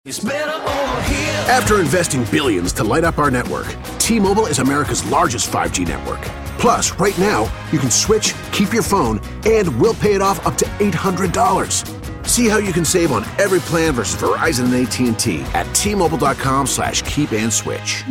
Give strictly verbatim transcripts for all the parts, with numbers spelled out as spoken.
After investing billions to light up our network, T-Mobile is America's largest five G network. Plus, right now, you can switch, keep your phone, and we'll pay it off up to eight hundred dollars. See how you can save on every plan versus Verizon and A T and T at T-Mobile.com slash keep and switch.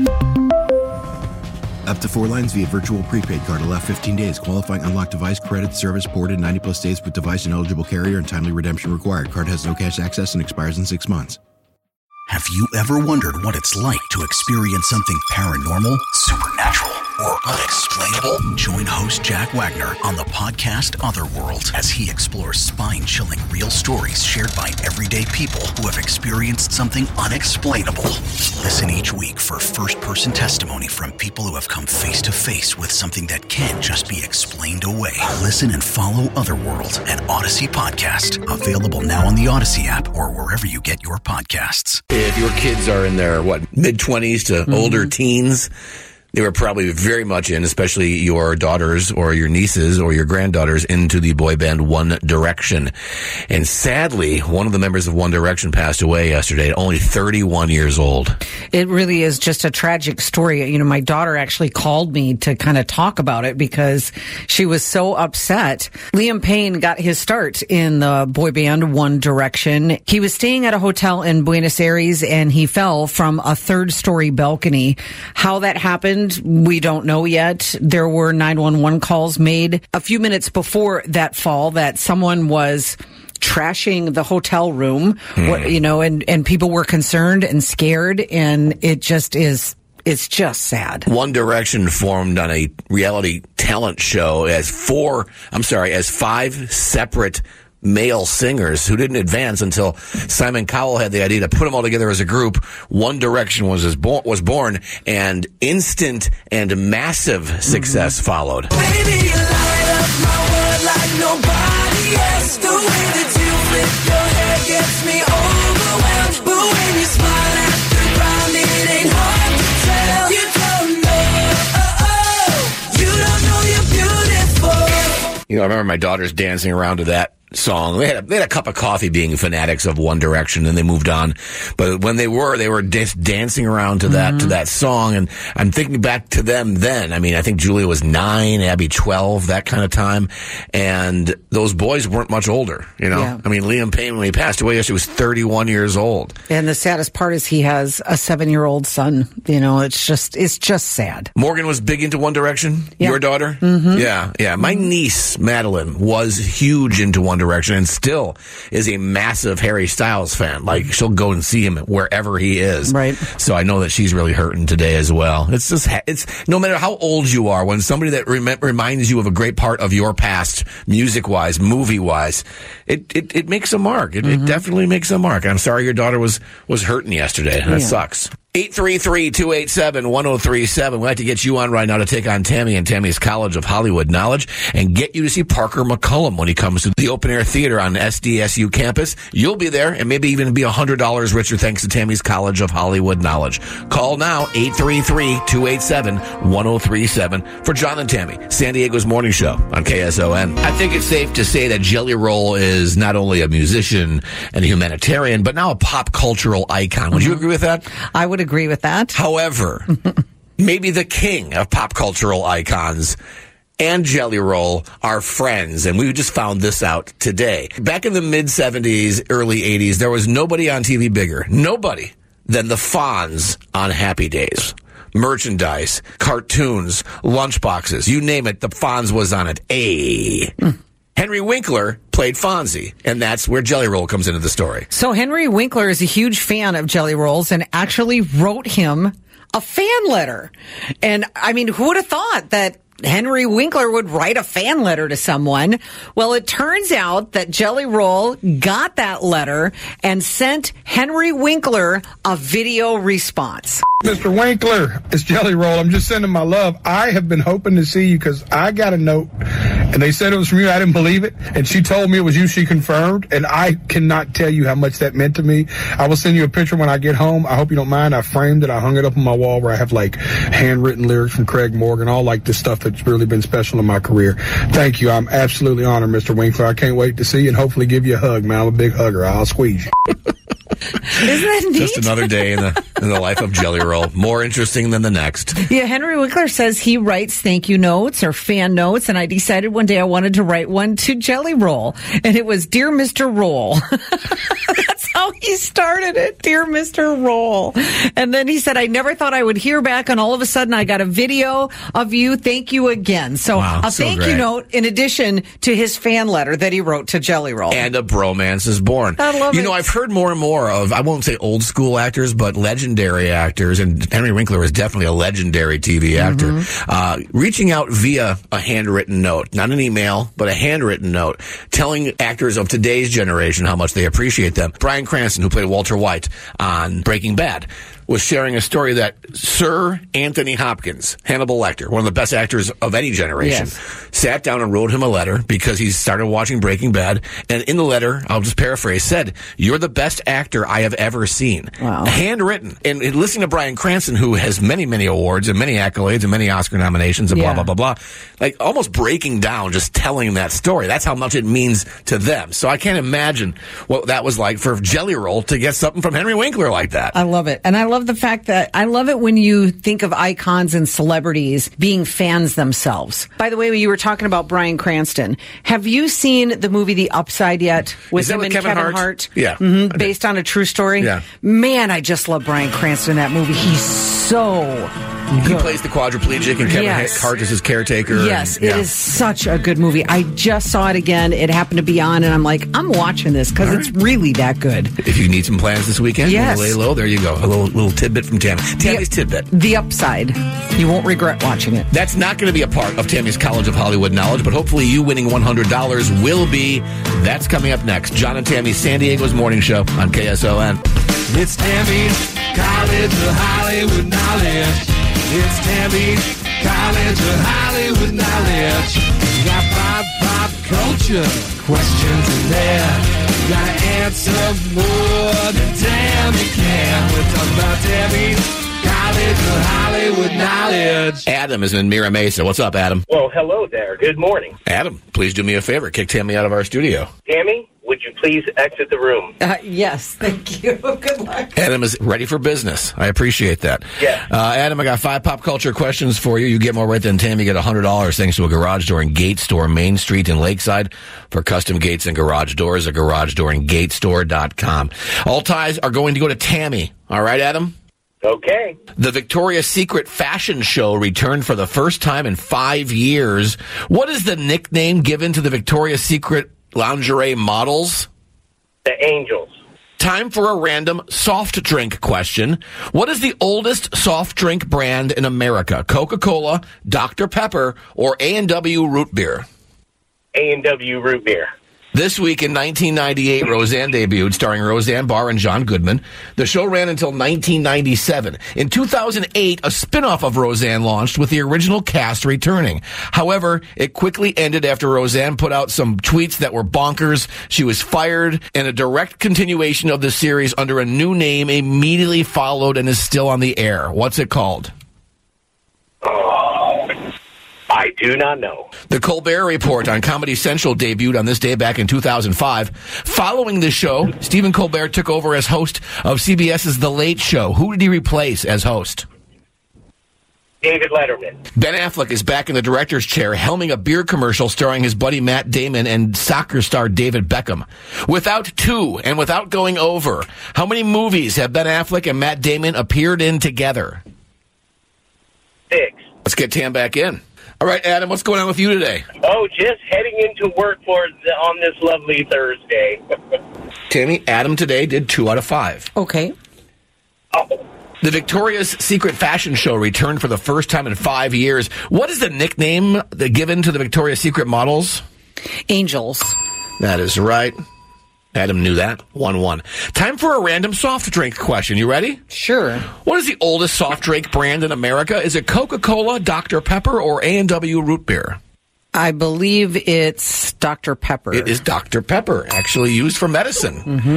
Up to four lines via virtual prepaid card. Allow fifteen days. Qualifying unlocked device. Credit service ported ninety plus days with device and eligible carrier and timely redemption required. Card has no cash access and expires in six months. Have you ever wondered what it's like to experience something paranormal, supernatural, or unexplainable? Join host Jack Wagner on the podcast Otherworld as he explores spine-chilling real stories shared by everyday people who have experienced something unexplainable. Listen each week for first-person testimony from people who have come face-to-face with something that can't just be explained away. Listen and follow Otherworld, an Odyssey podcast. Available now on the Odyssey app or wherever you get your podcasts. If your kids are in their, what, mid-twenties to mm-hmm. older teens, they were probably very much in, especially your daughters or your nieces or your granddaughters, into the boy band One Direction. And sadly, one of the members of One Direction passed away yesterday at only thirty-one years old. It really is just a tragic story. You know, my daughter actually called me to kind of talk about it because she was so upset. Liam Payne got his start in the boy band One Direction. He was staying at a hotel in Buenos Aires and he fell from a third-story balcony. How that happened, we don't know yet. There were nine one one calls made a few minutes before that fall that someone was trashing the hotel room, mm. what, you know, and, and people were concerned and scared, and it just is, it's just sad. One Direction formed on a reality talent show as four, I'm sorry, as five separate male singers who didn't advance until Simon Cowell had the idea to put them all together as a group. One Direction was as bo- was born, and instant and massive success mm-hmm. followed. Baby, you light up my world like nobody else. The way that you flip your hair gets me overwhelmed. But when you smile at the ground, it ain't hard to tell. You don't know, oh, oh, you don't know you're beautiful. You know, I remember my daughters dancing around to that song. They had, a, they had a cup of coffee being fanatics of One Direction, and they moved on. But when they were, they were just dancing around to that, mm-hmm. to that song. And I'm thinking back to them then. I mean, I think Julia was nine, Abby twelve, that kind of time. And those boys weren't much older, you know? Yeah. I mean, Liam Payne, when he passed away yesterday, was thirty-one years old. And the saddest part is he has a seven-year-old son. You know, it's just, it's just sad. Morgan was big into One Direction? Yeah. Your daughter? Mm-hmm. Yeah, yeah. My niece, Madeline, was huge into One Direction and still is a massive Harry Styles fan. Like, she'll go and see him wherever he is. Right. So I know that she's really hurting today as well. It's just, it's no matter how old you are, when somebody that rem- reminds you of a great part of your past, music-wise, movie-wise, it, it, it makes a mark. It, mm-hmm. it definitely makes a mark. I'm sorry your daughter was, was hurting yesterday. That yeah. sucks. eight three three, two eight seven, one oh three seven. We'd like to get you on right now to take on Tammy and Tammy's College of Hollywood Knowledge and get you to see Parker McCullum when he comes to the open-air theater on S D S U campus. You'll be there and maybe even be one hundred dollars richer thanks to Tammy's College of Hollywood Knowledge. Call now, eight three three, two eight seven, one oh three seven for John and Tammy, San Diego's morning show on K S O N. I think it's safe to say that Jelly Roll is not only a musician and a humanitarian, but now a pop cultural icon. Would mm-hmm. you agree with that? I would agree with that. However, maybe the king of pop cultural icons and Jelly Roll are friends, and we just found this out today. Back in the mid-seventies, early eighties, there was nobody on T V bigger, nobody, than the Fonz on Happy Days. Merchandise, cartoons, lunchboxes, you name it, the Fonz was on it. A. Mm. Henry Winkler played Fonzie, and that's where Jelly Roll comes into the story. So Henry Winkler is a huge fan of Jelly Rolls and actually wrote him a fan letter. And, I mean, who would have thought that Henry Winkler would write a fan letter to someone? Well, it turns out that Jelly Roll got that letter and sent Henry Winkler a video response. Mister Winkler, it's Jelly Roll. I'm just sending my love. I have been hoping to see you because I got a note, and they said it was from you. I didn't believe it, and she told me it was you. She confirmed, and I cannot tell you how much that meant to me. I will send you a picture when I get home. I hope you don't mind. I framed it. I hung it up on my wall where I have, like, handwritten lyrics from Craig Morgan, all, like, this stuff that's really been special in my career. Thank you. I'm absolutely honored, Mister Winkler. I can't wait to see you and hopefully give you a hug, man. I'm a big hugger. I'll squeeze you. Isn't that neat? Just another day in the in the life of Jelly Roll. More interesting than the next. Yeah, Henry Winkler says he writes thank you notes or fan notes, and I decided one day I wanted to write one to Jelly Roll, and it was Dear Mister Roll. That's how he started it, Dear Mister Roll. And then he said, I never thought I would hear back, and all of a sudden I got a video of you. Thank you again. So wow, a so thank great. you note in addition to his fan letter that he wrote to Jelly Roll. And a bromance is born. I love you it. know, I've heard more and more of, I won't say old school actors, but legendary actors, and Henry Winkler is definitely a legendary T V actor, mm-hmm. uh, reaching out via a handwritten note, not an email, but a handwritten note, telling actors of today's generation how much they appreciate them. Bryan Cranston, who played Walter White on Breaking Bad, was sharing a story that Sir Anthony Hopkins, Hannibal Lecter, one of the best actors of any generation, yes. sat down and wrote him a letter because he started watching Breaking Bad. And in the letter, I'll just paraphrase, said, you're the best actor I have ever seen. Wow. Handwritten. And, and listening to Bryan Cranston, who has many, many awards and many accolades and many Oscar nominations and yeah. blah, blah, blah, blah, like almost breaking down, just telling that story. That's how much it means to them. So I can't imagine what that was like for Jelly Roll to get something from Henry Winkler like that. I love it. And I love the fact that I love it when you think of icons and celebrities being fans themselves. By the way, when you were talking about Bryan Cranston, have you seen the movie The Upside yet? With Is that him with and Kevin Kevin Hart? Hart? Yeah. Mm-hmm. Based on a true story? Yeah. Man, I just love Bryan Cranston in that movie. He's so He good. plays the quadriplegic, and Kevin Yes. Hart is his caretaker. Yes, and, yeah. it is such a good movie. I just saw it again. It happened to be on, and I'm like, I'm watching this because it's really that good. If you need some plans this weekend, Yes. lay low, there you go. A little little tidbit from Tammy. Tammy's the, tidbit. The Upside. You won't regret watching it. That's not going to be a part of Tammy's College of Hollywood knowledge, but hopefully you winning one hundred dollars will be. That's coming up next. John and Tammy's San Diego's Morning Show on K S O N. It's Tammy's College of Hollywood knowledge. It's Tammy's College of Hollywood knowledge. You got pop, pop culture questions in there. You gotta answer more than Tammy can. We're talking about Tammy's College of Hollywood knowledge. Adam is in Mira Mesa. What's up, Adam? Well, hello there. Good morning. Adam, please do me a favor. Kick Tammy out of our studio. Tammy, would you please exit the room? Uh, yes, thank you. Good luck. Adam is ready for business. I appreciate that. Yeah. Uh, Adam, I got five pop culture questions for you. You get more right than Tammy. You get one hundred dollars thanks to a garage door and gate store, Main Street in Lakeside. For custom gates and garage doors, a garage door and gate store dot com. All ties are going to go to Tammy. All right, Adam? Okay. The Victoria's Secret fashion show returned for the first time in five years. What is the nickname given to the Victoria's Secret lingerie models? The Angels. Time for a random soft drink question. What is the oldest soft drink brand in America? Coca-Cola, Doctor Pepper, or A and W Root Beer? A and W Root Beer. This week in nineteen ninety-eight, Roseanne debuted, starring Roseanne Barr and John Goodman. The show ran until nineteen ninety-seven. In two thousand eight, a spin-off of Roseanne launched with the original cast returning. However, it quickly ended after Roseanne put out some tweets that were bonkers. She was fired, and a direct continuation of the series under a new name immediately followed and is still on the air. What's it called? I do not know. The Colbert Report on Comedy Central debuted on this day back in two thousand five. Following the show, Stephen Colbert took over as host of CBS's The Late Show. Who did he replace as host? David Letterman. Ben Affleck is back in the director's chair, helming a beer commercial starring his buddy Matt Damon and soccer star David Beckham. Without two, and without going over, how many movies have Ben Affleck and Matt Damon appeared in together? Six. Let's get Tam back in. All right, Adam, what's going on with you today? Oh, just heading into work for the, on this lovely Thursday. Tammy, Adam today did two out of five. Okay. Oh. The Victoria's Secret fashion show returned for the first time in five years. What is the nickname given to the Victoria's Secret models? Angels. That is right. Adam knew that. one one. Time for a random soft drink question. You ready? Sure. What is the oldest soft drink brand in America? Is it Coca-Cola, Doctor Pepper, or A and W Root Beer? I believe it's Doctor Pepper. It is Doctor Pepper, actually used for medicine. Mm-hmm.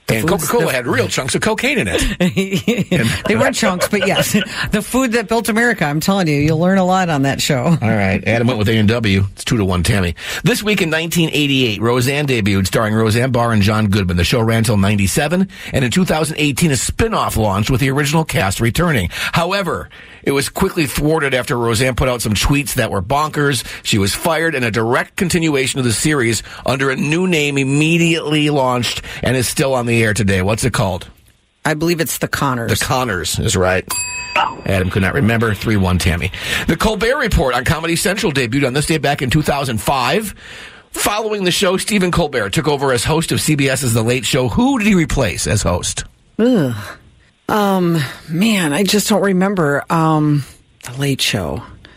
And Coca-Cola had real chunks of cocaine in it. They weren't chunks, but yes. The food that built America, I'm telling you, you'll learn a lot on that show. All right. Adam went with A and W. It's two to one, Tammy. This week in nineteen eighty-eight, Roseanne debuted, starring Roseanne Barr and John Goodman. The show ran until ninety-seven, and in two thousand eighteen, a spin-off launched with the original cast returning. However, it was quickly thwarted after Roseanne put out some tweets that were bonkers. She was fired, and a direct continuation of the series under a new name immediately launched and is still on the air today. What's it called? I believe it's The Connors. The Connors is right. Adam could not remember. three one, Tammy. The Colbert Report on Comedy Central debuted on this day back in two thousand five. Following the show, Stephen Colbert took over as host of CBS's The Late Show. Who did he replace as host? Ugh. Um, man, I just don't remember. Um, The Late Show.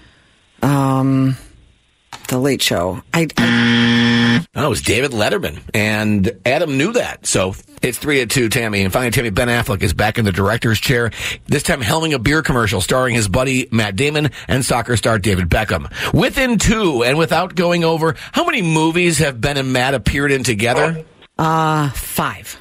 Um, The Late Show. I, I... Oh, it was David Letterman, and Adam knew that. So it's three to two, Tammy. And finally, Tammy, Ben Affleck is back in the director's chair, this time helming a beer commercial starring his buddy Matt Damon and soccer star David Beckham. Within two, and without going over, how many movies have Ben and Matt appeared in together? Uh, five.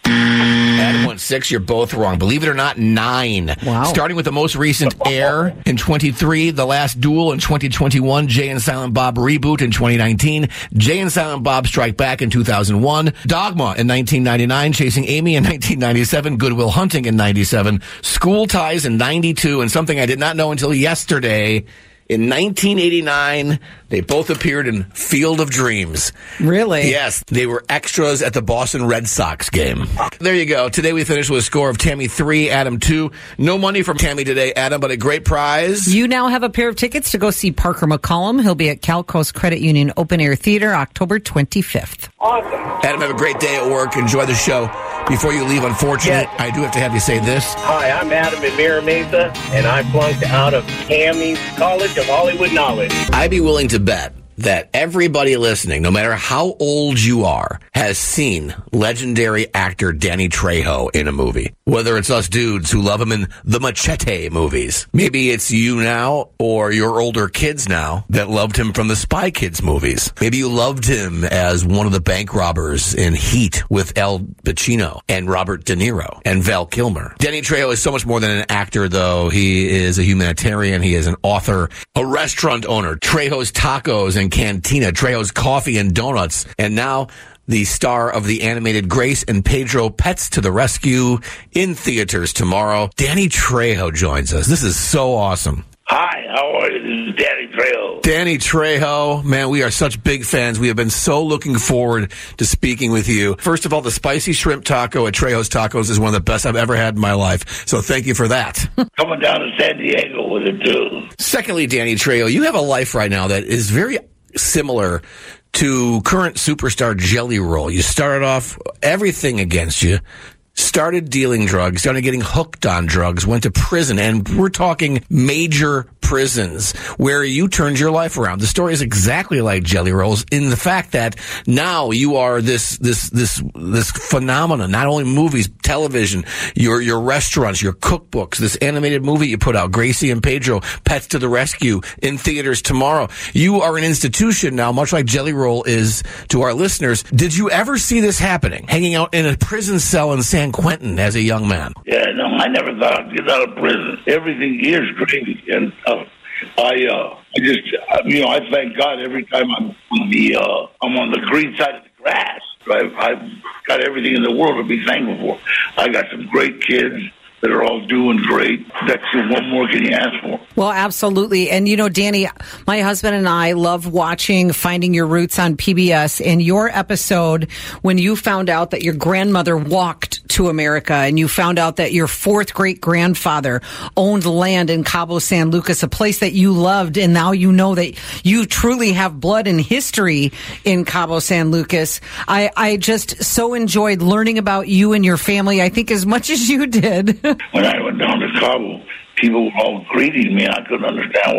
Adam went six. You're both wrong. Believe it or not, nine. Wow. Starting with the most recent Air in twenty-three, The Last Duel in twenty twenty-one, Jay and Silent Bob Reboot in twenty nineteen, Jay and Silent Bob Strike Back in two thousand one, Dogma in nineteen ninety-nine, Chasing Amy in nineteen ninety-seven, Good Will Hunting in ninety-seven, School Ties in ninety-two, and something I did not know until yesterday, in nineteen eighty-nine, they both appeared in Field of Dreams. Really? Yes. They were extras at the Boston Red Sox game. There you go. Today we finished with a score of Tammy three, Adam two. No money from Tammy today, Adam, but a great prize. You now have a pair of tickets to go see Parker McCollum. He'll be at Cal Coast Credit Union Open Air Theater October twenty-fifth. Awesome. Adam, have a great day at work. Enjoy the show. Before you leave, unfortunately, Yes. I do have to have you say this. Hi, I'm Adam in Mira Mesa, and I flunked out of Tammy's College of Hollywood Knowledge. I'd be willing to bet that everybody listening, no matter how old you are, has seen legendary actor Danny Trejo in a movie. Whether it's us dudes who love him in the Machete movies. Maybe it's you now or your older kids now that loved him from the Spy Kids movies. Maybe you loved him as one of the bank robbers in Heat with Al Pacino and Robert De Niro and Val Kilmer. Danny Trejo is so much more than an actor, though. He is a humanitarian. He is an author, a restaurant owner, Trejo's Tacos and Cantina, Trejo's Coffee and Donuts, and now the star of the animated Grace and Pedro Pets to the Rescue in theaters tomorrow. Danny Trejo joins us. This is so awesome. Hi, how are you? This is Danny Trejo. Danny Trejo, man, we are such big fans. We have been so looking forward to speaking with you. First of all, the spicy shrimp taco at Trejo's Tacos is one of the best I've ever had in my life. So thank you for that. Coming down to San Diego with it, too. Secondly, Danny Trejo, you have a life right now that is very similar to current superstar Jelly Roll. You started off everything against you, started dealing drugs, started getting hooked on drugs, went to prison, and we're talking major prisons where you turned your life around. The story is exactly like Jelly Rolls in the fact that now you are this this this this phenomenon. Not only movies, television, your your restaurants, your cookbooks, this animated movie you put out, Gracie and Pedro, Pets to the Rescue, in theaters tomorrow. You are an institution now, much like Jelly Roll is to our listeners. Did you ever see this happening? Hanging out in a prison cell in San Quentin as a young man? Yeah, no, I never thought I'd get out of prison. Everything here is great, and uh, I, uh, I just, uh, you know, I thank God every time I'm on the, uh, I'm on the green side of the grass. I've, I've got everything in the world to be thankful for. I got some great kids that are all doing great. That's what more can you ask for? Well, absolutely. And, you know, Danny, my husband and I love watching Finding Your Roots on P B S. And your episode, when you found out that your grandmother walked to America and you found out that your fourth great-grandfather owned land in Cabo San Lucas, a place that you loved, and now you know that you truly have blood and history in Cabo San Lucas. I, I just so enjoyed learning about you and your family, I think, as much as you did. When I went down to Cabo, people were all greeting me, and I couldn't understand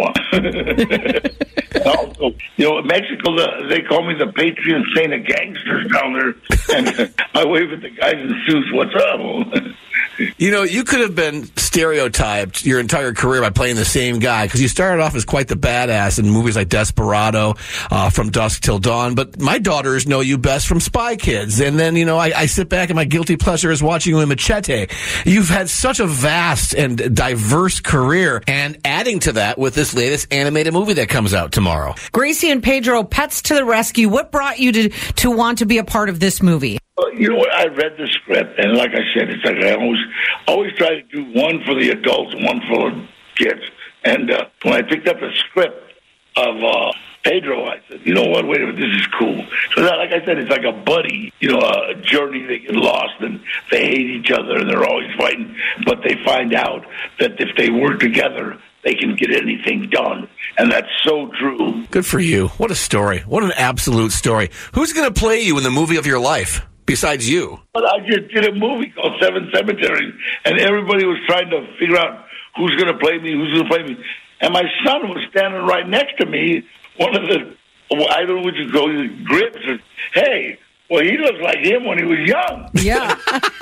why. Also, you know, in Mexico, the, they call me the patron saint of gangsters down there, and I wave at the guys in suits, what's up? You know, you could have been stereotyped your entire career by playing the same guy, because you started off as quite the badass in movies like Desperado, uh, From Dusk Till Dawn, but my daughters know you best from Spy Kids, and then, you know, I, I sit back and my guilty pleasure is watching you in Machete. You've had such a vast and diverse career, and adding to that with this latest animated movie that comes out tomorrow. Gracie and Pedro, Pets to the Rescue. What brought you to, to want to be a part of this movie? You know what? I read the script, and like I said, it's like I always always try to do one for the adults and one for the kids. And uh, when I picked up the script of uh, Pedro, I said, you know what? Wait a minute, this is cool. So that, like I said, it's like a buddy, you know, a journey. They get lost and they hate each other and they're always fighting, but they find out that if they work together, they can get anything done. And that's so true. Good for you. What a story. What an absolute story. Who's going to play you in the movie of your life besides you? But I just did a movie called Seven Cemeteries, and everybody was trying to figure out who's going to play me, who's going to play me. And my son was standing right next to me, one of the, I don't know what you call it, grips. Or, hey, well, he looks like him when he was young. Yeah.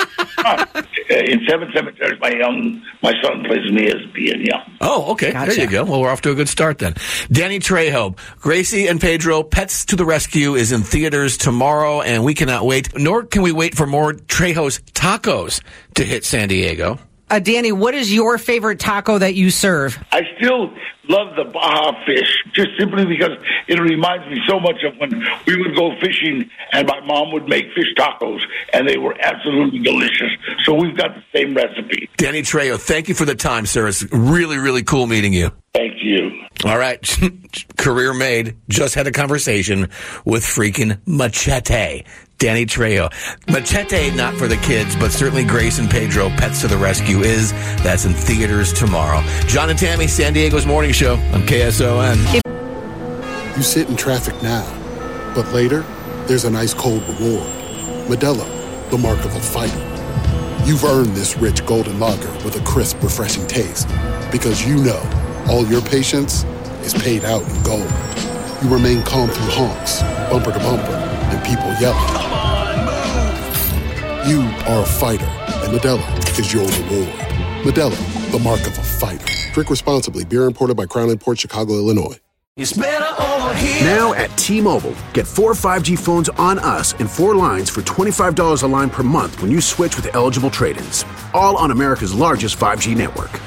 In Seven Cemeteries, my young, my son plays me as being young. Oh, okay. Gotcha. There you go. Well, we're off to a good start then. Danny Trejo, Gracie and Pedro, Pets to the Rescue is in theaters tomorrow, and we cannot wait. Nor can we wait for more Trejo's tacos to hit San Diego. Uh, Danny, what is your favorite taco that you serve? I still love the Baja fish, just simply because it reminds me so much of when we would go fishing and my mom would make fish tacos, and they were absolutely delicious. So we've got the same recipe. Danny Trejo, thank you for the time, sir. It's really, really cool meeting you. Thank you. All right. Career made. Just had a conversation with freaking Machete. Danny Trejo. Machete, not for the kids, but certainly Grace and Pedro, Pets to the Rescue is. That's in theaters tomorrow. John and Tammy, San Diego's Morning Show on K S O N. You sit in traffic now, but later, there's an ice cold reward. Modelo, the mark of a fighter. You've earned this rich golden lager with a crisp, refreshing taste. Because you know, all your patience is paid out in gold. You remain calm through honks, bumper to bumper, and people yelling. Come on, move! You are a fighter, and Modelo is your reward. Modelo, the mark of a fighter. Drink responsibly. Beer imported by Crown Imports, Chicago, Illinois. It's better over here. Now at T-Mobile, get four five G phones on us and four lines for twenty-five dollars a line per month when you switch with eligible trade-ins. All on America's largest five G network.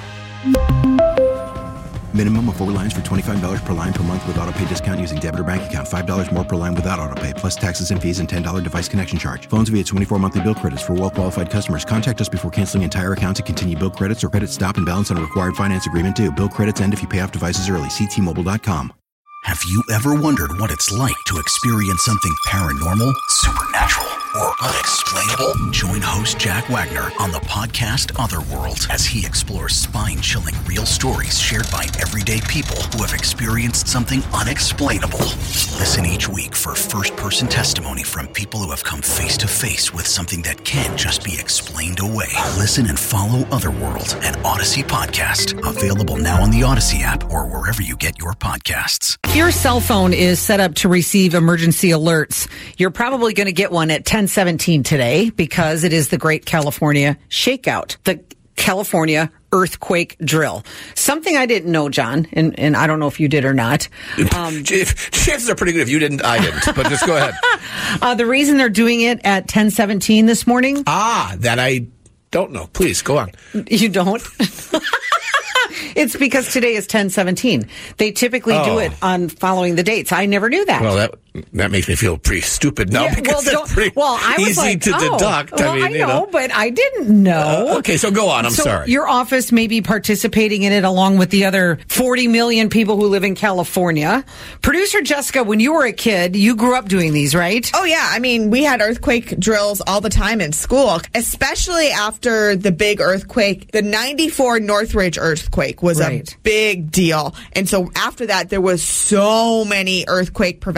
Minimum of four lines for twenty-five dollars per line per month with autopay discount using debit or bank account. five dollars more per line without autopay, plus taxes and fees and ten dollars device connection charge. Phones via twenty-four monthly bill credits for well-qualified customers. Contact us before canceling entire account to continue bill credits or credit stop and balance on a required finance agreement due. Bill credits end if you pay off devices early. See T Mobile dot com. Have you ever wondered what it's like to experience something paranormal, supernatural, or unexplainable? Join host Jack Wagner on the podcast Otherworld as he explores spine-chilling real stories shared by everyday people who have experienced something unexplainable. Listen each week for first-person testimony from people who have come face-to-face with something that can't just be explained away. Listen and follow Otherworld, an Odyssey podcast, available now on the Odyssey app or wherever you get your podcasts. If your cell phone is set up to receive emergency alerts, you're probably going to get one at ten seventeen today because it is the Great California Shakeout, the California earthquake drill. Something I didn't know, John, and, and I don't know if you did or not. Um, Chances are pretty good if you didn't, I didn't, but just go ahead. uh, the reason they're doing it at ten seventeen this morning. Ah, that I don't know. Please, go on. You don't? It's because today is ten seventeen. They typically oh. do it on following the dates. I never knew that. Well, that that makes me feel pretty stupid now, yeah, because well, it's pretty well, I was easy like, to oh, deduct. Well, I mean, I know, you know, but I didn't know. Uh, okay, so go on. I'm so sorry. Your office may be participating in it along with the other forty million people who live in California. Producer Jessica, when you were a kid, you grew up doing these, right? Oh, yeah. I mean, we had earthquake drills all the time in school, especially after the big earthquake. The ninety-four Northridge earthquake was right. a big deal. And so after that, there was so many earthquake prevention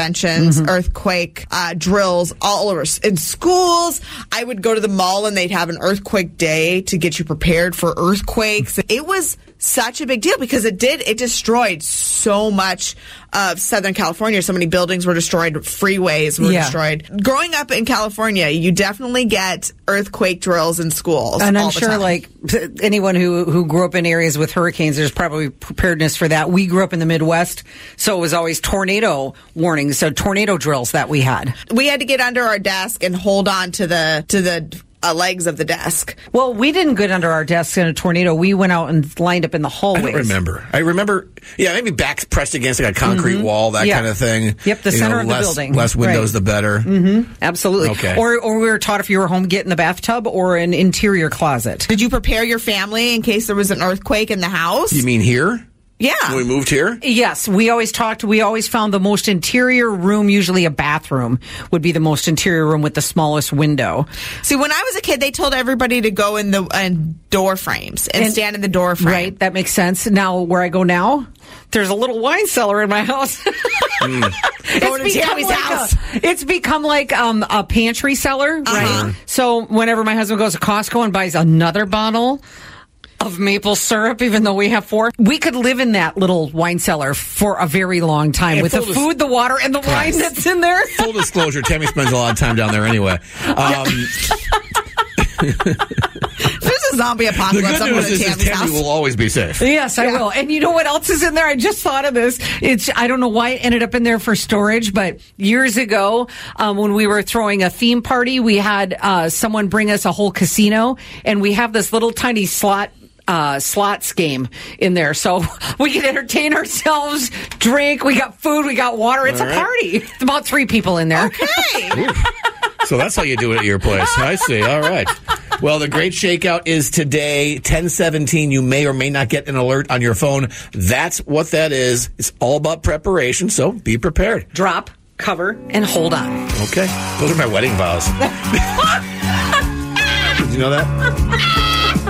warnings, mm-hmm. earthquake uh, drills all over. In schools, I would go to the mall and they'd have an earthquake day to get you prepared for earthquakes. It was such a big deal because it did, it destroyed so much of Southern California. So many buildings were destroyed, freeways were yeah. destroyed. Growing up in California, you definitely get earthquake drills in schools. And all I'm the sure, time. like anyone who, who grew up in areas with hurricanes, there's probably preparedness for that. We grew up in the Midwest, so it was always tornado warnings, so tornado drills that we had. We had to get under our desk and hold on to the to the Uh, legs of the desk. Well, we didn't get under our desks in a tornado. We went out and lined up in the hallways. I don't remember. I remember, yeah, maybe back pressed against like a concrete mm-hmm. wall, that yeah. kind of thing. Yep, the you center know, of less, the building. Less windows, right. the better. Mm-hmm. Absolutely. Okay. Or, or we were taught if you were home, get in the bathtub or an interior closet. Did you prepare your family in case there was an earthquake in the house? You mean here? Yeah. When we moved here? Yes. We always talked, we always found the most interior room, usually a bathroom, would be the most interior room with the smallest window. See, when I was a kid, they told everybody to go in the uh, door frames and, and stand in the door frame. Right. That makes sense. Now, where I go now, there's a little wine cellar in my house. mm. Going to Tammy's like house. A, it's become like um, a pantry cellar, uh-huh. right? So whenever my husband goes to Costco and buys another bottle of maple syrup, even though we have four, we could live in that little wine cellar for a very long time yeah, with the dis- food, the water, and the Christ. wine that's in there. Full disclosure, Tammy spends a lot of time down there anyway. Um, There's a zombie apocalypse. The good news is, is Tammy house. will always be safe. Yes, I yeah. will. And you know what else is in there? I just thought of this. It's I don't know why it ended up in there for storage, but years ago, um, when we were throwing a theme party, we had uh, someone bring us a whole casino, and we have this little tiny slot Uh, slots game in there, so we can entertain ourselves, drink, we got food, we got water. It's All a right. party. It's about three people in there. Okay. So that's how you do it at your place. I see. All right. Well, the Great Shakeout is today, ten seventeen. You may or may not get an alert on your phone. That's what that is. It's all about preparation, so be prepared. Drop, cover, and hold on. Okay. Those are my wedding vows. Did you know that?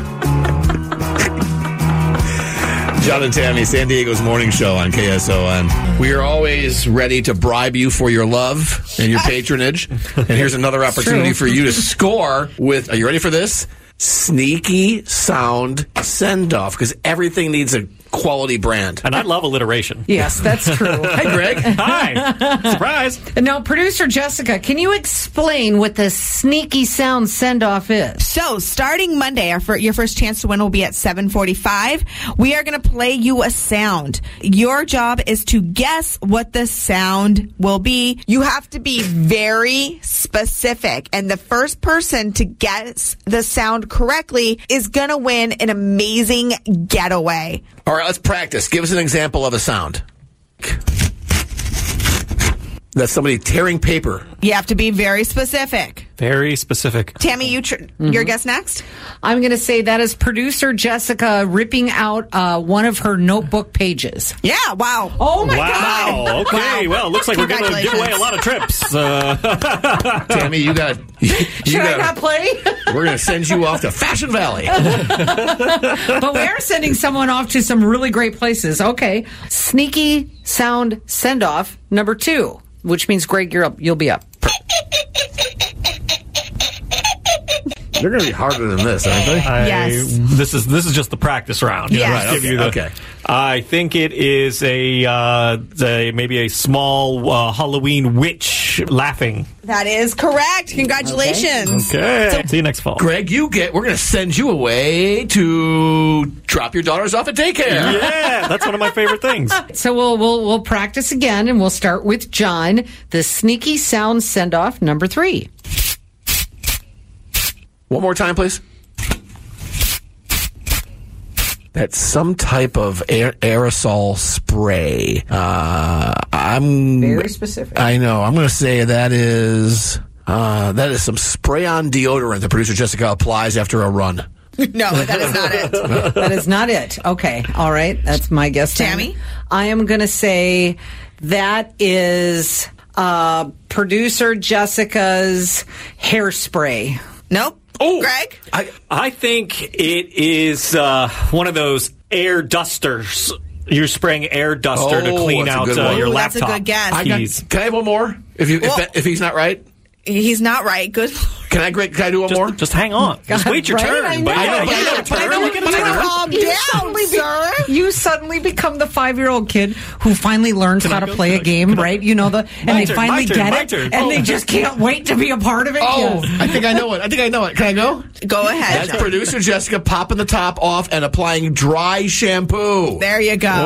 John and Tammy, San Diego's morning show on K S O N. We are always ready to bribe you for your love and your patronage. And here's another opportunity for you to score with, are you ready for this? Sneaky Sound Send-Off, because everything needs a quality brand. And I love alliteration. Yes, that's true. Hey, Greg. Hi. Surprise. Now, producer Jessica, can you explain what the Sneaky Sound Send-Off is? So, starting Monday, our fir- your first chance to win will be at seven forty-five. We are going to play you a sound. Your job is to guess what the sound will be. You have to be very specific. And the first person to guess the sound correctly is going to win an amazing getaway. All right, let's practice. Give us an example of a sound. That's somebody tearing paper. You have to be very specific. Very specific. Tammy, you tr- mm-hmm. your guess next? I'm going to say that is producer Jessica ripping out uh, one of her notebook pages. Yeah, wow. Oh, my wow. God. Wow, okay. Wow. Well, it looks like we're going to give away a lot of trips. Uh, Tammy, you got you Should gotta, I not play? We're going to send you off to Fashion Valley. But we are sending someone off to some really great places. Okay. Sneaky Sound Send-Off number two, which means, Greg, you're up. You'll be up. They're going to be harder than this, aren't they? I, yes. This is this is just the practice round. Yes. Right, okay. You the, okay. I think it is a, uh, a maybe a small uh, Halloween witch laughing. That is correct. Congratulations. Okay. okay. So, see you next fall. Greg, you get. We're going to send you away to drop your daughters off at daycare. Yeah, that's one of my favorite things. So we'll we'll we'll practice again, and we'll start with John. The Sneaky Sound Send-Off number three. One more time, please. That's some type of aer- aerosol spray. Uh, I'm very specific. I know. I'm going to say that is uh, that is some spray-on deodorant that producer Jessica applies after a run. No, that is not it. That is not it. Okay. All right. That's my guess. Tammy? I am going to say that is uh, producer Jessica's hairspray. Nope. Oh, Greg? I, I think it is uh, one of those air dusters. You're spraying air duster oh, to clean out uh, your Ooh, laptop. That's a good guess. I got, can I have one more? If you Well- if, if he's not right, He's not right. Good. can I can I do one Just, more? just hang on. Just wait your right? turn. I know. But yeah, I know, yeah, but I know, yeah, but I turn, know, look at but the I know. turn. Calm You down, suddenly, be- sir. you suddenly become the five-year-old kid who finally learns Can I how to go? play Can a I- game, can I- right? You know the, and My they turn, finally my turn, get my it, turn. and Oh. they just can't wait to be a part of it. Oh, Yes. I think I know it. I think I know it. Can I go? Go ahead. That's John. producer Jessica popping the top off and applying dry shampoo. There you go.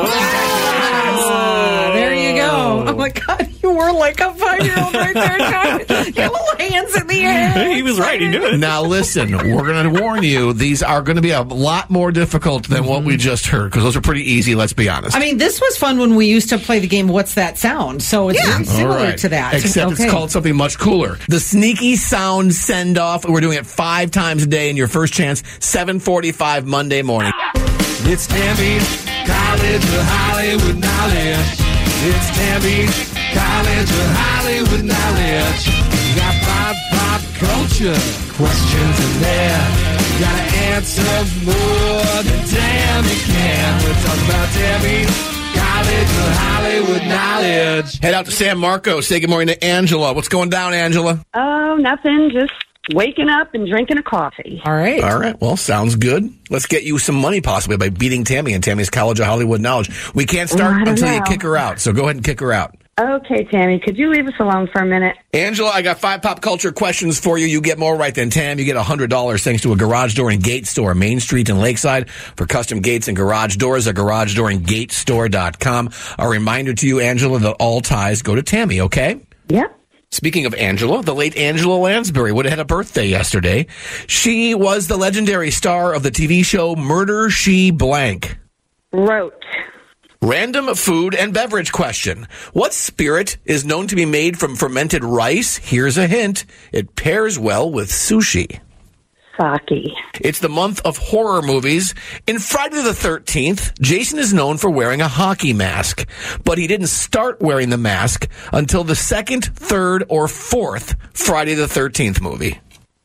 Ah, there you go. Oh my God, you were like a five-year-old right there, John. Your little hands in the air. He was right. He knew it. Now listen, we're going to warn you. These are going to be a lot more difficult than what we just heard because those are pretty easy. Let's be honest. I mean, this was fun when we used to play the game, What's That Sound? So it's Yeah. very similar All right. to that. Except Okay. it's called something much cooler. The Sneaky Sound Send Off. We're doing it five times a day, and your first chance, seven forty-five Monday morning. It's Tammy's College of Hollywood Knowledge. It's Tammy's College of Hollywood Knowledge. You got pop, pop culture questions in there. You gotta answer more than Tammy can. We're talking about Tammy's College of Hollywood Knowledge. Head out to San Marcos. Say good morning to Angela. What's going down, Angela? Oh, nothing. Just waking up and drinking a coffee. All right. All right. Well, sounds good. Let's get you some money possibly by beating Tammy and Tammy's College of Hollywood Knowledge. We can't Well, I start don't until you know. kick her out. So go ahead and kick her out. Okay, Tammy, could you leave us alone for a minute? Angela, I got five pop culture questions for you. You get more right than Tam. You get one hundred dollars thanks to a garage door and gate store, Main Street and Lakeside. For custom gates and garage doors, a garage door and gate store dot com. A reminder to you, Angela, that all ties go to Tammy, okay? Yep. Speaking of Angela, the late Angela Lansbury would have had a birthday yesterday. She was the legendary star of the T V show Murder, She Blank. Wrote. Random food and beverage question. What spirit is known to be made from fermented rice? Here's a hint. It pairs well with sushi. Sake. It's the month of horror movies. In Friday the thirteenth, Jason is known for wearing a hockey mask, but he didn't start wearing the mask until the second, third, or fourth Friday the thirteenth movie.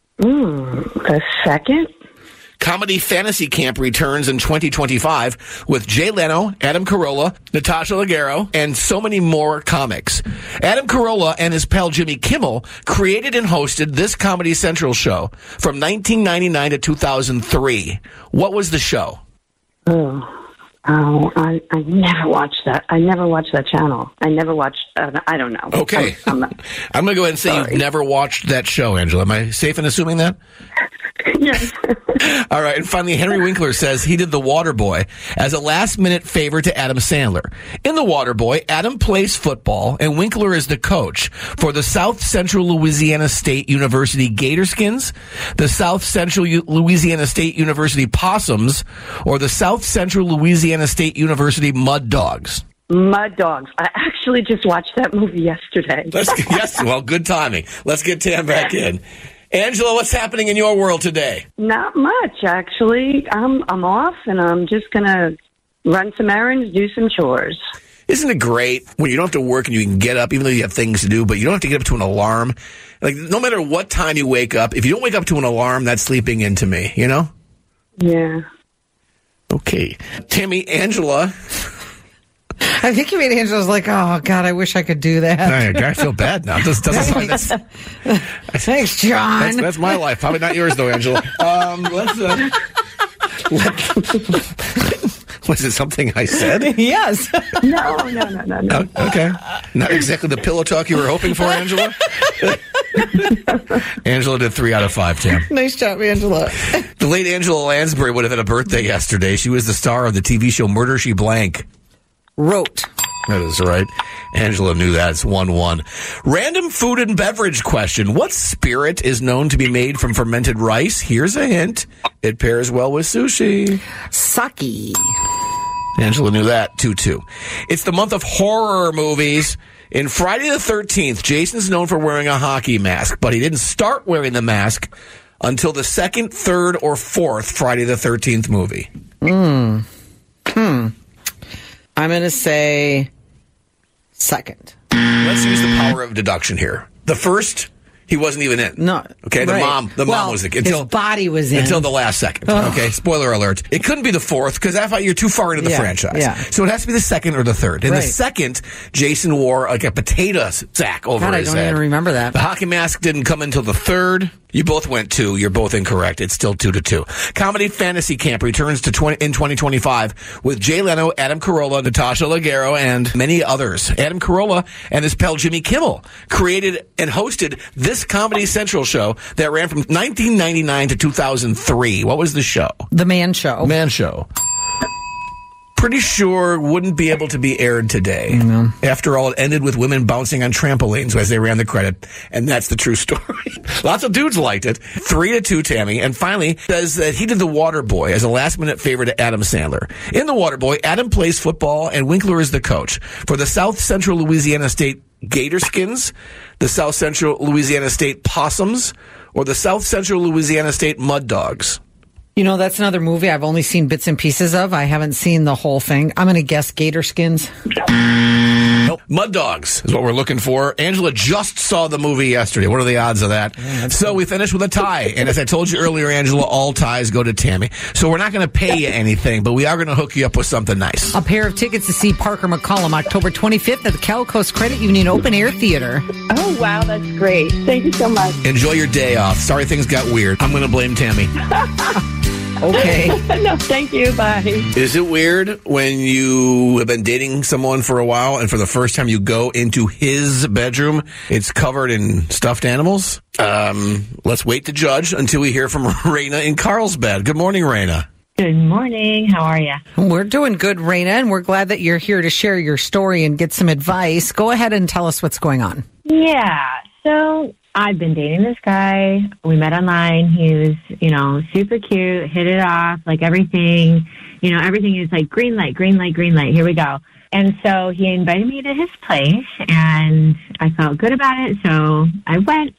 Mm, the second? Comedy Fantasy Camp returns in twenty twenty-five with Jay Leno, Adam Carolla, Natasha Leggero, and so many more comics. Adam Carolla and his pal Jimmy Kimmel created and hosted this Comedy Central show from nineteen ninety-nine to two thousand three. What was the show? Oh, oh I, I never watched that. I never watched that channel. I never watched, uh, I don't know. Okay. I'm, I'm, I'm going to go ahead and say Sorry. you've never watched that show, Angela. Am I safe in assuming that? yes. All right. And finally, Henry Winkler says he did The Waterboy as a last-minute favor to Adam Sandler. In The Waterboy, Adam plays football, and Winkler is the coach for the South Central Louisiana State University Gatorskins, the South Central U- Louisiana State University Possums, or the South Central Louisiana State University Mud Dogs. Mud Dogs. I actually just watched that movie yesterday. Let's get, yes, well, good timing. Let's get Tam back in. Angela, what's happening in your world today? Not much, actually. I'm I'm off, and I'm just gonna run some errands, do some chores. Isn't it great when you don't have to work and you can get up, even though you have things to do, but you don't have to get up to an alarm? Like, no matter what time you wake up, if you don't wake up to an alarm, that's sleeping into me, you know? Yeah. Okay. Tammy, Angela. I think you made Angela's like, oh, God, I wish I could do that. I, I feel bad now. It doesn't, doesn't sound that's, Thanks, John. that's, that's my life. Probably not yours, though, Angela. Um, let's, uh, let, was it something I said? Yes. No, no, no, no, no. Oh, okay. Not exactly the pillow talk you were hoping for, Angela. Angela did three out of five, Tam. Nice job, Angela. The late Angela Lansbury would have had a birthday yesterday. She was the star of the T V show Murder, She Blank. Wrote. That is right. Angela knew that. It's one one. Random food and beverage question. What spirit is known to be made from fermented rice? Here's a hint. It pairs well with sushi. Sake. Angela knew that. two two. It's the month of horror movies. In Friday the thirteenth, Jason's known for wearing a hockey mask, but he didn't start wearing the mask until the second, third, or fourth Friday the thirteenth movie. Hmm. Hmm. I'm going to say second. Let's use the power of deduction here. The first, He wasn't even in. No. Okay, the right. mom the well, mom was until his body was in. Until the last second. Ugh. Okay, spoiler alert. It couldn't be the fourth because I thought you're too far into the Yeah, franchise. yeah. So it has to be the second or the third. In Right. the second, Jason wore like a potato sack over God, I his don't head. even remember that. The hockey mask didn't come until the third. You both went two. You're both incorrect. It's still two to two. Comedy Fantasy Camp returns to twenty in twenty twenty-five with Jay Leno, Adam Carolla, Natasha Leggero, and many others. Adam Carolla and his pal Jimmy Kimmel created and hosted this Comedy Central show that ran from nineteen ninety-nine to two thousand three. What was the show? The Man Show. Man Show. Pretty sure wouldn't be able to be aired today. Mm-hmm. After all, it ended with women bouncing on trampolines as they ran the credit, and that's the true story. Lots of dudes liked it. Three to two, Tammy. And finally, says that he did The Water Boy as a last-minute favor to Adam Sandler. In The Water Boy, Adam plays football, and Winkler is the coach for the South Central Louisiana State Gatorskins, the South Central Louisiana State Possums, or the South Central Louisiana State Mud Dogs. You know, that's another movie I've only seen bits and pieces of. I haven't seen the whole thing. I'm going to guess Gator Skins. Nope. Mud Dogs is what we're looking for. Angela just saw the movie yesterday. What are the odds of that? Yeah, so cool. We finished with a tie. And as I told you earlier, Angela, all ties go to Tammy. So we're not going to pay you anything, but we are going to hook you up with something nice. A pair of tickets to see Parker McCollum October twenty-fifth at the Cal Coast Credit Union Open Air Theater. Oh, wow, that's great. Thank you so much. Enjoy your day off. Sorry things got weird. I'm going to blame Tammy. Okay. No, thank you. Bye. Is it weird when you have been dating someone for a while and for the first time you go into his bedroom, it's covered in stuffed animals? Um, let's wait to judge until we hear from Raina in Carlsbad. Good morning, Raina. Good morning. How are you? We're doing good, Raina, and we're glad that you're here to share your story and get some advice. Go ahead and tell us what's going on. Yeah. So I've been dating this guy. We met online. He was, you know, super cute, hit it off, like everything, you know, everything is like green light, green light, green light. Here we go. And so he invited me to his place, and I felt good about it. So I went,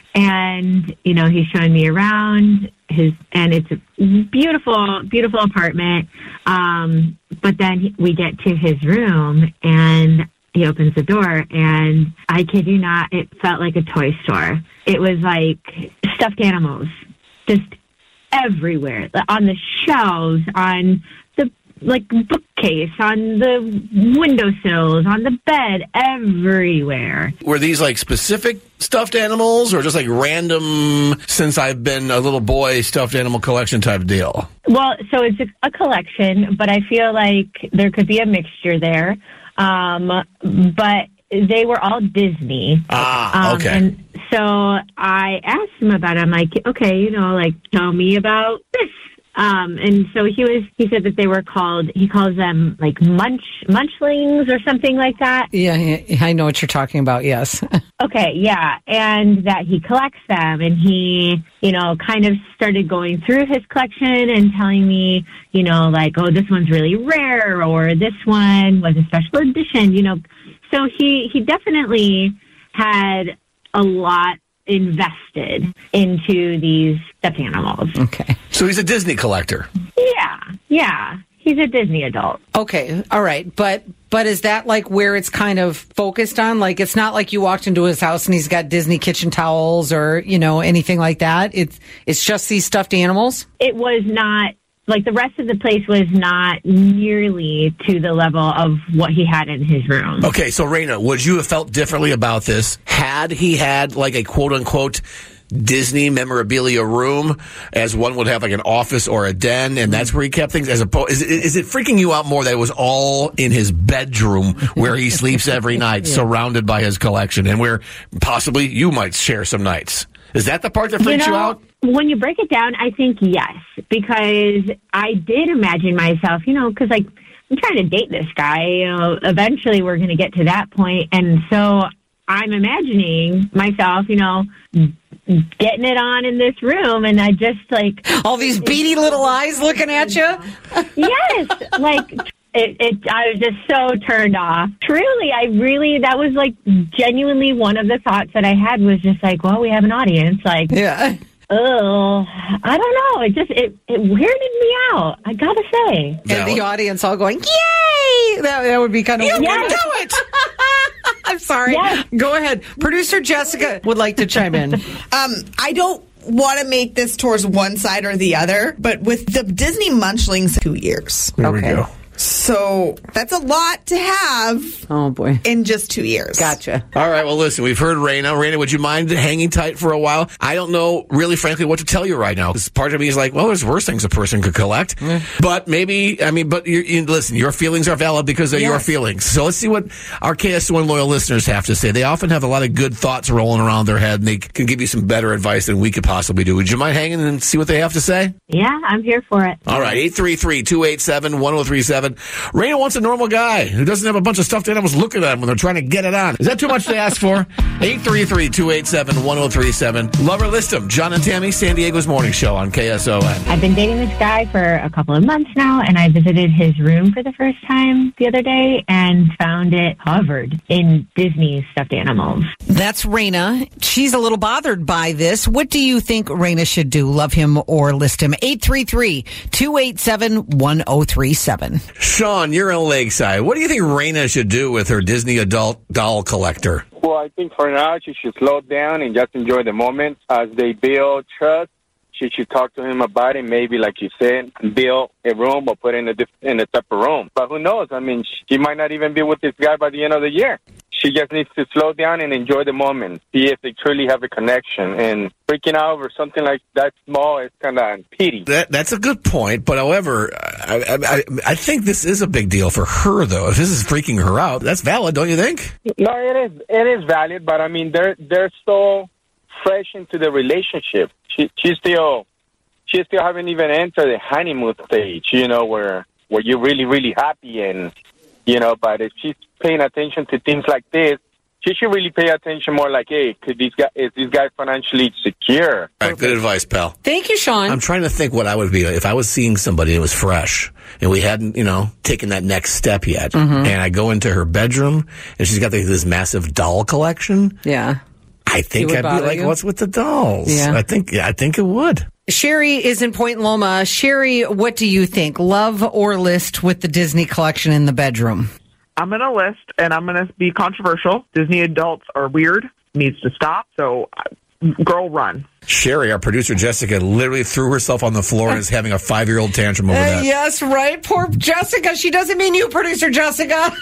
and, you know, he's showing me around his, and it's a beautiful, beautiful apartment. Um, but then we get to his room, and he opens the door, and I kid you not, it felt like a toy store. It was like stuffed animals, just everywhere, on the shelves, on the like bookcase, on the windowsills, on the bed, everywhere. Were these like specific stuffed animals, or just like random, since I've been a little boy, stuffed animal collection type deal? Well, so it's a, a collection, but I feel like there could be a mixture there. Um, but they were all Disney. Ah, okay. Um, and so I asked him about it. I'm like, okay, you know, like, tell me about this. Um, and so he was, he said that they were called, he calls them like munch, munchlings or something like that. Yeah, I know what you're talking about. Yes. Okay. Yeah. And that he collects them, and he, you know, kind of started going through his collection and telling me, you know, like, oh, this one's really rare, or this one was a special edition, you know. So he, he definitely had a lot invested into these stuffed animals. Okay. So he's a Disney collector. Yeah, yeah. He's a Disney adult. Okay, all right. But but is that like where it's kind of focused on? Like, it's not like you walked into his house and he's got Disney kitchen towels or, you know, anything like that? It's it's just these stuffed animals? It was not, like, the rest of the place was not nearly to the level of what he had in his room. Okay, so Raina, would you have felt differently about this had he had like a quote-unquote Disney memorabilia room, as one would have like an office or a den, and that's where he kept things? As opposed, is it, is it freaking you out more that it was all in his bedroom where he sleeps every night, yeah, surrounded by his collection, and where possibly you might share some nights? Is that the part that freaks you, know, you out? When you break it down, I think yes, because I did imagine myself, you know, because like I'm trying to date this guy, you know, eventually we're going to get to that point, and so I'm imagining myself, you know, getting it on in this room, and I just like all these beady little eyes looking at you. Yes, like it, it. I was just so turned off. Truly, I really that was like genuinely one of the thoughts that I had was just like, well, we have an audience, like, yeah. Oh, I don't know. It just it, it weirded me out, I gotta say. And the audience all going, "Yay!" That, that would be kind of you weird. can do it. I'm sorry. Yes. Go ahead. Producer Jessica would like to chime in. Um, I don't want to make this towards one side or the other, but with the Disney Munchlings, two years. There we go. So that's a lot to have. Oh, boy. In just two years. Gotcha. All right, well, listen, we've heard Raina. Raina, would you mind hanging tight for a while? I don't know, really, frankly, what to tell you right now. Because part of me is like, well, there's worse things a person could collect. Mm. But maybe, I mean, but you, you, listen, your feelings are valid because they're yes. your feelings. So let's see what our K S one loyal listeners have to say. They often have a lot of good thoughts rolling around their head, and they can give you some better advice than we could possibly do. Would you mind hanging and see what they have to say? Yeah, I'm here for it. All right, eight three three, two eight seven, one oh three seven. Raina wants a normal guy who doesn't have a bunch of stuffed animals looking at him when they're trying to get it on. Is that too much to ask for? eight three three, two eight seven, one oh three seven. Love or list him. John and Tammy, San Diego's morning show on K S O N. I've been dating this guy for a couple of months now, and I visited his room for the first time the other day and found it covered in Disney stuffed animals. That's Raina. She's a little bothered by this. What do you think Raina should do? Love him or list him? eight three three, two eight seven, one oh three seven. Sean, you're in Lakeside. What do you think Raina should do with her Disney adult doll collector? Well, I think for now she should slow down and just enjoy the moment as they build trust. She should talk to him about it. Maybe, like you said, build a room or put in a diff- in a separate room. But who knows? I mean, she might not even be with this guy by the end of the year. She just needs to slow down and enjoy the moment, see if they truly have a connection. And freaking out over something like that small is kind of pity. That, that's a good point. But however, I, I, I think this is a big deal for her, though. If this is freaking her out, that's valid, don't you think? No, it is. It is valid. But I mean, they're they're so fresh into the relationship. She she still she still haven't even entered the honeymoon stage. You know, where where you're really really happy and. You know, but if she's paying attention to things like this, she should really pay attention more like, hey, could these guys, is this guy financially secure? All right, good advice, pal. Thank you, Sean. I'm trying to think what I would be if I was seeing somebody that was fresh and we hadn't, you know, taken that next step yet. Mm-hmm. And I go into her bedroom and she's got this massive doll collection. Yeah. I think I'd be like, you? What's with the dolls? Yeah. I think, yeah, I think it would. Sherry is in Point Loma. Sherry, what do you think? Love or list with the Disney collection in the bedroom? I'm going to list, and I'm going to be controversial. Disney adults are weird, needs to stop, so girl, run. Sherry, our producer Jessica, literally threw herself on the floor and is having a five-year-old tantrum over uh, that. Yes, right? Poor Jessica. She doesn't mean you, producer Jessica.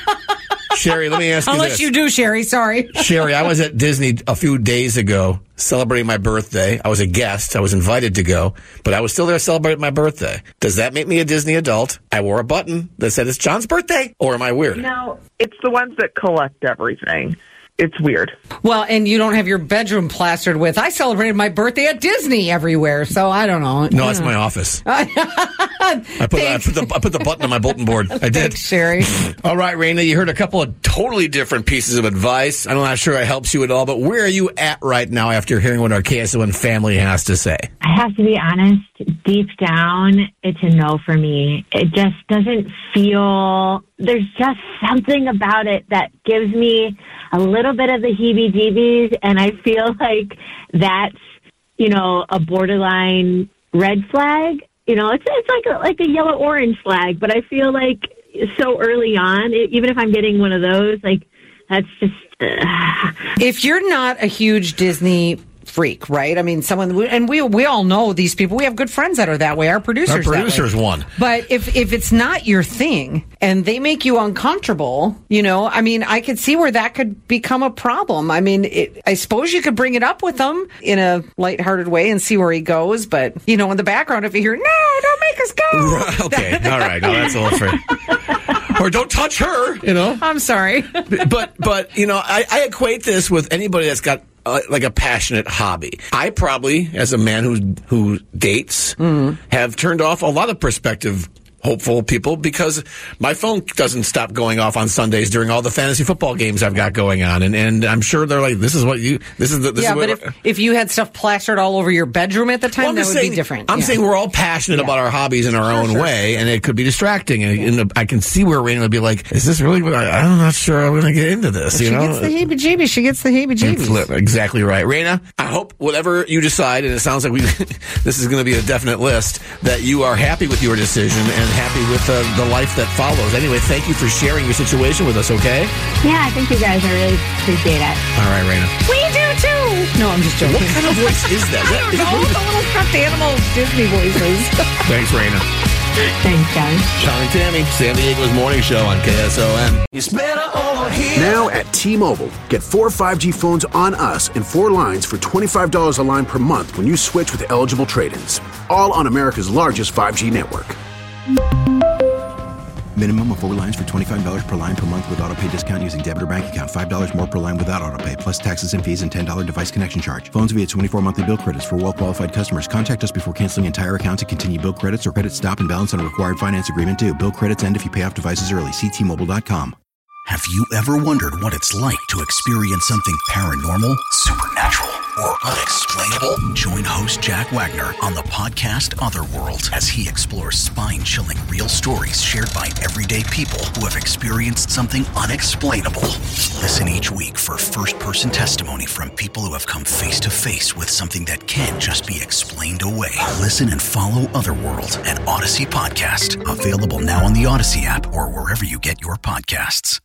Sherry, let me ask you Unless this. you do, Sherry. Sorry. Sherry, I was at Disney a few days ago celebrating my birthday. I was a guest. I was invited to go, but I was still there celebrating my birthday. Does that make me a Disney adult? I wore a button that said it's John's birthday, or am I weird? No, it's the ones that collect everything. It's weird. Well, and you don't have your bedroom plastered with, I celebrated my birthday at Disney everywhere, so I don't know. No, it's my office. I, put, I, put the, I put the button on my bulletin board. I did. Thanks, Sherry. All right, Raina, you heard a couple of totally different pieces of advice. I'm not sure it helps you at all, but where are you at right now after hearing what our K S O N family has to say? I have to be honest, deep down, it's a no for me. It just doesn't feel, there's just something about it that gives me a little bit of the heebie-jeebies, and I feel like that's, you know, a borderline red flag. You know, it's it's like a, like a yellow-orange flag, but I feel like so early on, it, even if I'm getting one of those, like, that's just... Uh. If you're not a huge Disney freak, right? I mean, someone, and we we all know these people. We have good friends that are that way. Our producers, our producers that way. One. But if if it's not your thing and they make you uncomfortable, you know, I mean, I could see where that could become a problem. I mean, it, I suppose you could bring it up with him in a lighthearted way and see where he goes. But you know, in the background, if you hear, "No, don't make us go," right, okay, all right, no, that's a little fair. Or don't touch her, you know. I'm sorry, but but you know, I, I equate this with anybody that's got. Uh, like a passionate hobby. I probably, as a man who who dates, mm-hmm. have turned off a lot of prospective hopeful people because my phone doesn't stop going off on Sundays during all the fantasy football games I've got going on, and and I'm sure they're like, this is what you, this is the, this yeah. is what But if, if you had stuff plastered all over your bedroom at the time, well, that would saying, be different. I'm yeah. saying we're all passionate yeah. about our hobbies in our sure, own sure. way, and it could be distracting. And, and I can see where Raina would be like, is this really? I, I'm not sure I'm going to get into this. Well, you she know, gets the heebie-jeebies. She gets the heebie-jeebies. Exactly right, Raina. I hope whatever you decide, and it sounds like we, this is going to be a definite list, that you are happy with your decision and happy with uh, the life that follows. Anyway, thank you for sharing your situation with us, okay? Yeah, thank you guys. I really appreciate it. All right, Raina. We do too. No, I'm just joking. What kind of voice is that? I don't know. The little stuffed animal Disney voices. Thanks, Raina. Thanks, guys. Sean and Tammy, San Diego's morning show on K S O M. It's better over here. Now at T-Mobile, get four five G phones on us and four lines for twenty-five dollars a line per month when you switch with eligible trade-ins. All on America's largest five G network. Minimum of four lines for twenty-five dollars per line per month with autopay discount using debit or bank account. five dollars more per line without autopay, plus taxes and fees and ten dollars device connection charge. Phones via twenty-four monthly bill credits for well-qualified customers. Contact us before canceling entire account to continue bill credits or credit stop and balance on a required finance agreement due. Bill credits end if you pay off devices early. See T Mobile dot com. Have you ever wondered what it's like to experience something paranormal, supernatural, or unexplainable? Join host Jack Wagner on the podcast Otherworld as he explores spine-chilling real stories shared by everyday people who have experienced something unexplainable. Listen each week for first-person testimony from people who have come face-to-face with something that can't just be explained away. Listen and follow Otherworld, an Odyssey podcast. Available now on the Odyssey app or wherever you get your podcasts.